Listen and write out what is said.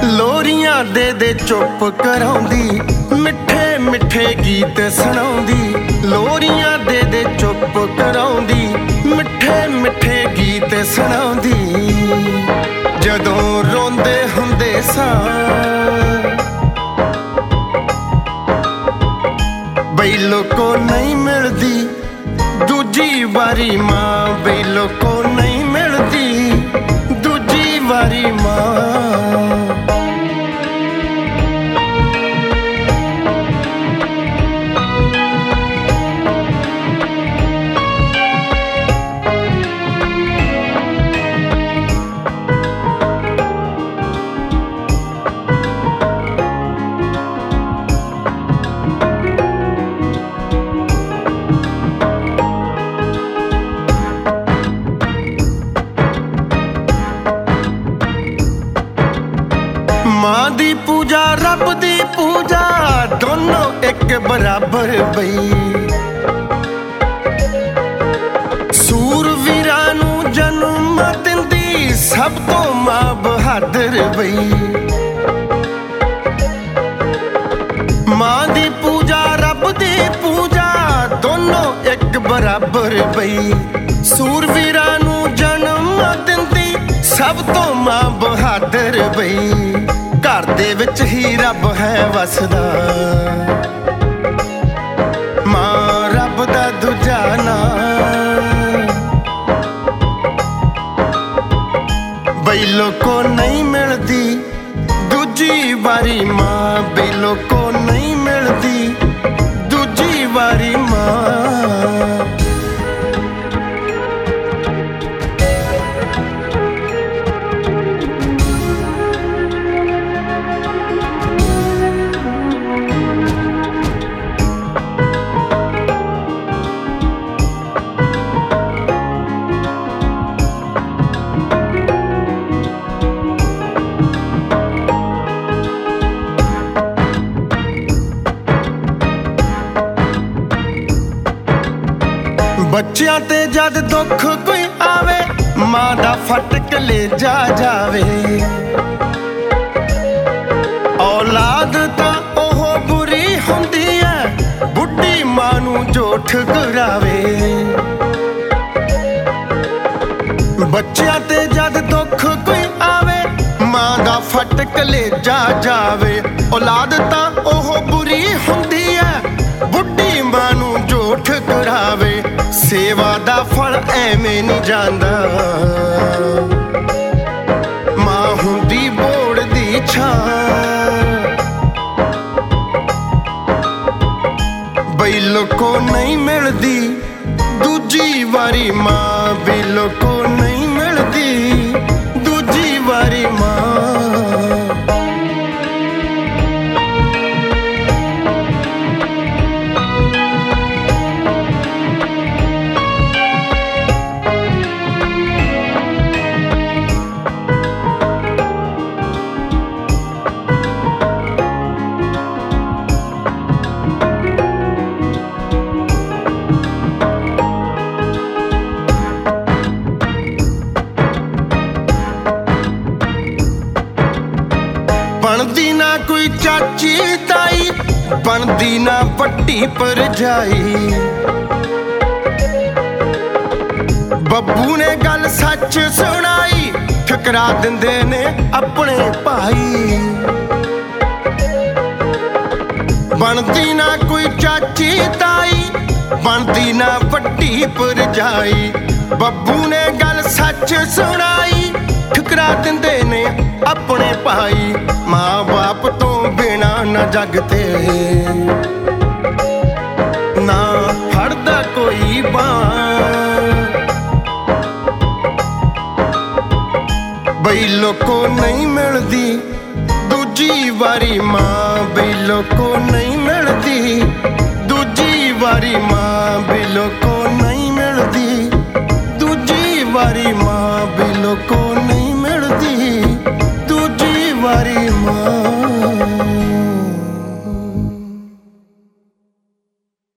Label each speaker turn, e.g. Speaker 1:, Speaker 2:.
Speaker 1: ਲੋਰੀਆਂ ਦੇ ਚੁੱਪ ਕਰਾਉਂਦੀ, ਮਿੱਠੇ ਮਿੱਠੇ ਗੀਤ ਸੁਣਾਉਂਦੀ। ਲੋਰੀਆਂ ਦੇ ਚੁੱਪ ਕਰਾਉਂਦੀ, ਮਿੱਠੇ ਮਿੱਠੇ ਗੀਤ ਸੁਣਾਉਂਦੀ। ਜਦੋਂ ਰੋਂਦੇ ਹੁੰਦੇ ਸਾਂ ਬਈ ਲੋਕੋ ਨਹੀਂ ਮਿਲਦੀ ਦੂਜੀ ਵਾਰੀ ਮਾਂ, ਬਈ ਲੋਕੋ ਨਹੀਂ ਮਿਲਦੀ ਦੂਜੀ ਵਾਰੀ ਮਾਂ। ਮਾਂ ਦੀ ਪੂਜਾ ਰੱਬ ਦੀ ਪੂਜਾ ਦੋਨੋਂ ਇੱਕ ਬਰਾਬਰ ਬਈ। ਸੂਰਵੀਰਾਂ ਨੂੰ ਜਨਮ ਦਿੰਦੀ ਸਭ ਤੋਂ ਮਾਂ ਬਹਾਦਰ ਬਈ। ਮਾਂ ਦੀ ਪੂਜਾ ਰੱਬ ਦੀ ਪੂਜਾ ਦੋਨੋਂ ਇੱਕ ਬਰਾਬਰ ਬਈ। ਸੂਰਵੀਰਾਂ ਨੂੰ ਜਨਮ ਦਿੰਦੀ ਸਭ ਤੋਂ ਮਾਂ ਬਹਾਦਰ ਬਈ। ਘਰ ਦੇ ਵਿੱਚ ਹੀ ਰੱਬ ਹੈ ਵਸਦਾ, ਮਾਂ ਰੱਬ ਦਾ ਦੂਜਾ ਨਾਂ। ਬਈ ਲੋਕੋ ਨਹੀਂ ਮਿਲਦੀ ਦੂਜੀ ਵਾਰੀ ਮਾਂ, ਬਈ ਲੋਕੋ ਨਹੀਂ ਮਿਲਦੀ ਦੂਜੀ ਵਾਰੀ ਮਾਂ। ਬੱਚਿਆਂ ਤੇ ਜਦ ਦੁੱਖ ਕੋਈ ਆਵੇ ਮਾਂ ਦਾ ਫਟ ਕਲੇਜਾ ਜਾਵੇ। ਔਲਾਦ ਤਾਂ ਉਹ ਬੁਰੀ ਹੁੰਦੀ ਐ ਬੁੱਢੀ ਮਾਂ ਨੂੰ ਜੋ ਠੁਕਰਾਵੇ। ਬੱਚਿਆਂ ਤੇ ਜਦ ਦੁੱਖ ਕੋਈ ਆਵੇ ਮਾਂ ਦਾ ਫਟ ਕਲੇਜਾ ਜਾਵੇ। ਔਲਾਦ ਤਾਂ ਉਹ ਬੁਰੀ ਹੁੰਦੀ ਐ ਬੁੱਢੀ ਮਾਂ ਨੂੰ ਜੋ ਠੁਕਰਾਵੇ। ਸੇਵਾ ਦਾ ਫਲ ਐਵੇਂ ਨਹੀਂ ਜਾਂਦਾ, ਮਾਂ ਹੁੰਦੀ ਬੋੜ ਦੀ ਛਾਂ। ਬਈ ਲੋਕੋ ਨਹੀਂ ਮਿਲਦੀ ਦੂਜੀ ਵਾਰੀ ਮਾਂ, ਬਈ ਲੋਕੋ ਨਹੀਂ ਮਿਲਦੀ ਦੂਜੀ ਵਾਰੀ ਮਾਂ। ਬਣਦੀ ਨਾ ਕੋਈ ਚਾਚੀ ਤਾਈ, ਬਣਦੀ ਨਾ ਵੱਡੀ ਭਰਜਾਈ। ਬੱਬੂ ਨੇ ਗੱਲ ਸੱਚ ਸੁਣਾਈ, ਠੁਕਰਾ ਦਿੰਦੇ ਨੇ ਆਪਣੇ ਭਾਈ। ਬਣਦੀ ਨਾ ਕੋਈ ਚਾਚੀ ਤਾਈ, ਬਣਦੀ ਨਾ ਵੱਡੀ ਭਰਜਾਈ। ਬੱਬੂ ਨੇ ਗੱਲ ਸੱਚ ਸੁਣਾਈ, ਠੁਕਰਾ ਦਿੰਦੇ ਨੇ ਆਪਣੇ ਭਾਈ। ਮਾਂ ਬਾਪ ਤੋਂ ਬਿਨਾ ਨਾ ਜਗ ਤੇ ਨਾ ਫੜਦਾ ਕੋਈ ਬਾਂਹ। ਬਈ ਲੋਕੋ ਨਹੀਂ ਮਿਲਦੀ ਦੂਜੀ ਵਾਰੀ ਮਾਂ, ਬਈ ਲੋਕੋ ਨਹੀਂ ਮਿਲਦੀ ਦੂਜੀ ਵਾਰੀ ਮਾਂ। ਬਈ ਲੋਕੋ ਨਹੀਂ ਮਿਲਦੀ ਦੂਜੀ ਵਾਰੀ ਮਾਂ, ਬਈ ਲੋਕੋ ਨਹੀਂ ਮਿਲਦੀ ਦੂਜੀ ਵਾਰੀ ਮਾਂ।